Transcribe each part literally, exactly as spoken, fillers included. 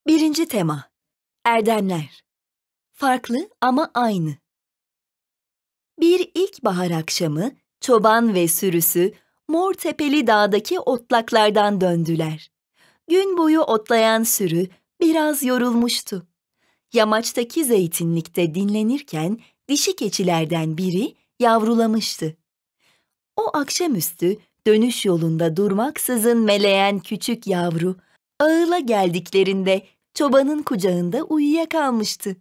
Birinci tema. Erdemler. Farklı ama aynı. Bir ilkbahar akşamı çoban ve sürüsü Mortepeli Dağ'daki otlaklardan döndüler. Gün boyu otlayan sürü biraz yorulmuştu. Yamaçtaki zeytinlikte dinlenirken dişi keçilerden biri yavrulamıştı. O akşamüstü dönüş yolunda durmaksızın meleyen küçük yavru, ağıla geldiklerinde çobanın kucağında uyuyakalmıştı.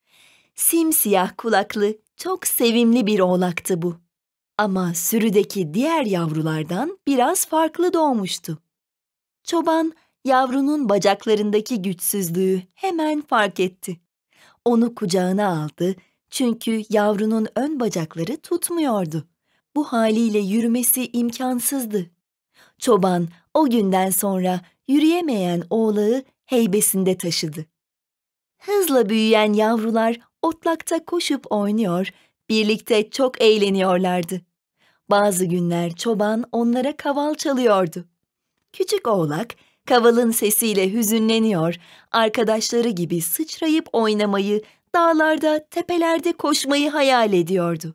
Simsiyah kulaklı, çok sevimli bir oğlaktı bu. Ama sürüdeki diğer yavrulardan biraz farklı doğmuştu. Çoban, yavrunun bacaklarındaki güçsüzlüğü hemen fark etti. Onu kucağına aldı çünkü yavrunun ön bacakları tutmuyordu. Bu haliyle yürümesi imkansızdı. Çoban o günden sonra yürüyemeyen oğlağı heybesinde taşıdı. Hızla büyüyen yavrular otlakta koşup oynuyor, birlikte çok eğleniyorlardı. Bazı günler çoban onlara kaval çalıyordu. Küçük oğlak kavalın sesiyle hüzünleniyor, arkadaşları gibi sıçrayıp oynamayı, dağlarda, tepelerde koşmayı hayal ediyordu.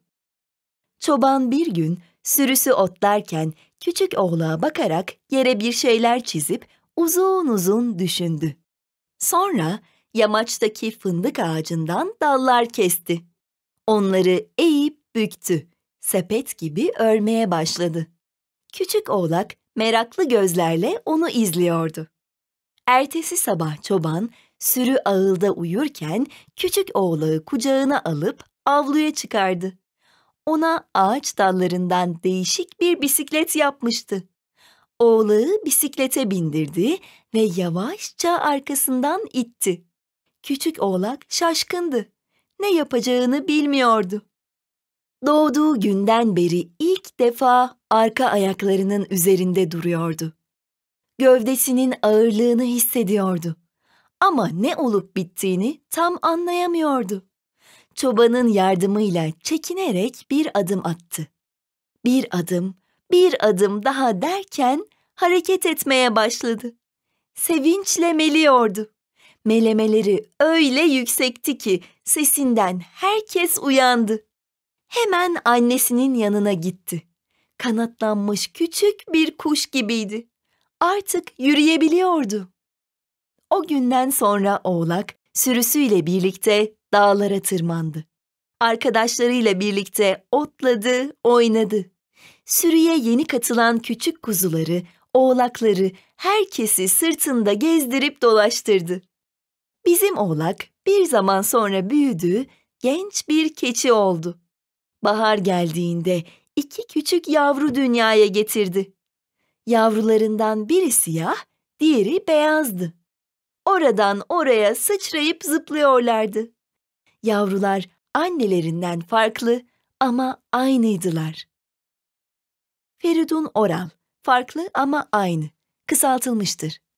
Çoban bir gün sürüsü otlarken küçük oğlağa bakarak yere bir şeyler çizip uzun uzun düşündü. Sonra yamaçtaki fındık ağacından dallar kesti. Onları eğip büktü, sepet gibi örmeye başladı. Küçük oğlak meraklı gözlerle onu izliyordu. Ertesi sabah çoban sürü ağılda uyurken küçük oğlağı kucağına alıp avluya çıkardı. Ona ağaç dallarından değişik bir bisiklet yapmıştı. Oğlağı bisiklete bindirdi ve yavaşça arkasından itti. Küçük oğlak şaşkındı. Ne yapacağını bilmiyordu. Doğduğu günden beri ilk defa arka ayaklarının üzerinde duruyordu. Gövdesinin ağırlığını hissediyordu. Ama ne olup bittiğini tam anlayamıyordu. Çobanın yardımıyla çekinerek bir adım attı. Bir adım, bir adım daha derken hareket etmeye başladı. Sevinçle meliyordu. Melemeleri öyle yüksekti ki sesinden herkes uyandı. Hemen annesinin yanına gitti. Kanatlanmış küçük bir kuş gibiydi. Artık yürüyebiliyordu. O günden sonra oğlak sürüsüyle birlikte dağlara tırmandı. Arkadaşlarıyla birlikte otladı, oynadı. Sürüye yeni katılan küçük kuzuları, oğlakları, herkesi sırtında gezdirip dolaştırdı. Bizim oğlak bir zaman sonra büyüdü, genç bir keçi oldu. Bahar geldiğinde iki küçük yavru dünyaya getirdi. Yavrularından biri siyah, diğeri beyazdı. Oradan oraya sıçrayıp zıplıyorlardı. Yavrular annelerinden farklı ama aynıydılar. Feridun Oral, farklı ama aynı, kısaltılmıştır.